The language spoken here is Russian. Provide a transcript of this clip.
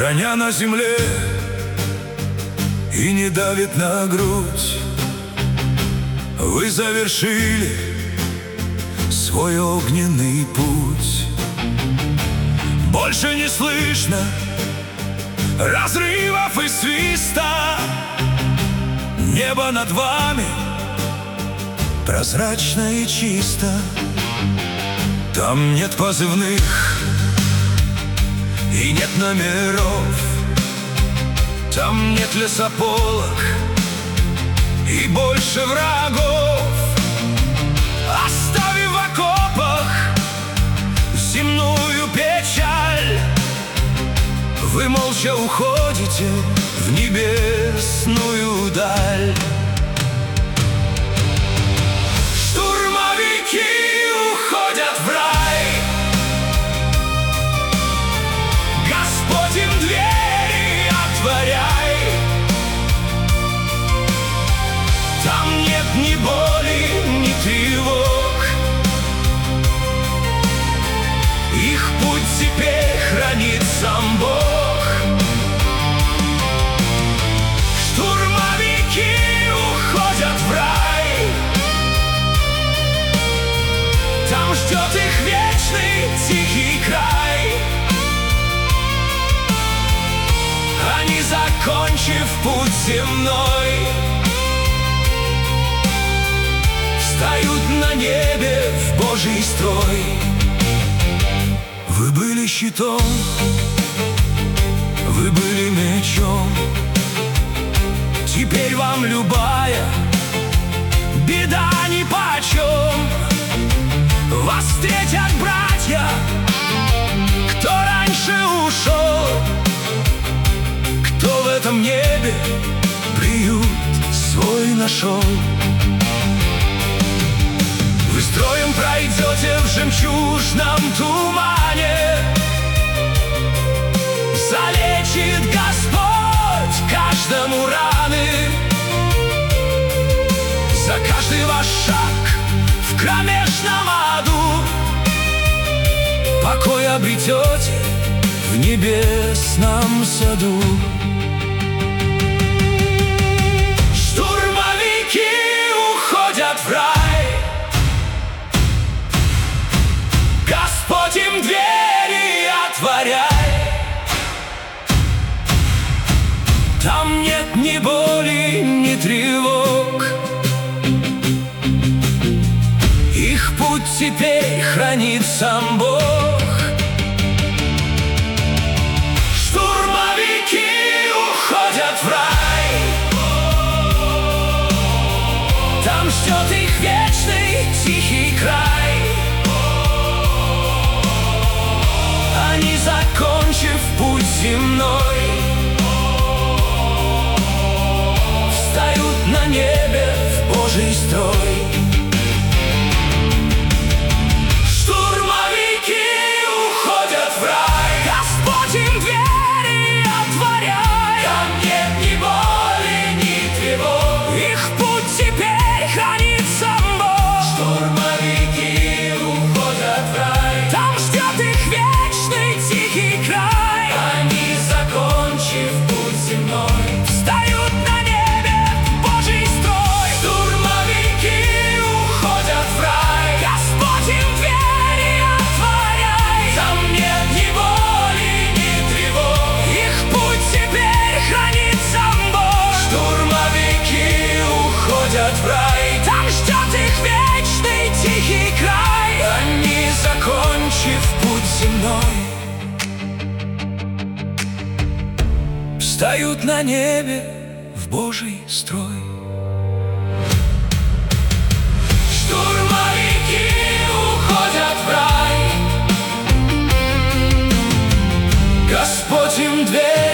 храня на земле, и не давит на грудь. Вы завершили свой огненный путь. Больше не слышно разрывов и свиста. Небо над вами прозрачно и чисто. Там нет позывных и нет номеров. Там нет лесополок и больше врагов. Оставив в окопах земную печаль, вы молча уходите в небесную даль. Штурмовики уходят в рай. Господь им двери отворяй. Там нет ни боли, ни тревог. Их путь теперь хранит сам Бог. Штурмовики уходят в рай. Там ждет их вечный тихий край. Они, закончив путь земной, встают на небе в Божий строй. Вы были щитом, вы были мечом. Теперь вам любая беда нипочем. Вас встретят братья, кто раньше ушел, кто в этом небе приют свой нашел. Вы строем пройдете в жемчужном тумане. Залечит Господь каждому раны. За каждый ваш шаг в кромешном аду покой обретете в небесном саду. Штурмовики уходят в рай. Господь им двери отворяй. Там нет ни боли, ни тревог. Их путь теперь хранит сам Бог. Штурмовики уходят в рай. Там ждет их вечный тихий край. Они, закончив путь земной, встают на небе в Божий строй. Штурмовики уходят в рай. Господь им двери отворяй. Там нет ни боли, ни тревог. Их путь теперь хранит сам Бог. Штурмовики уходят в рай. Там ждет их вечный тихий край. Они, закончив путь земной, встают на небе в Божий строй. Штурмовики уходят в рай. Господь им двери отворяй. Там нет ни боли, ни тревог. Их путь теперь хранит сам Бог. Штурмовики уходят в рай. Там ждет их вечный тихий край. Они, закончив путь земной, встают на небе в Божий строй. Штурмовики уходят в рай. Господь им дверь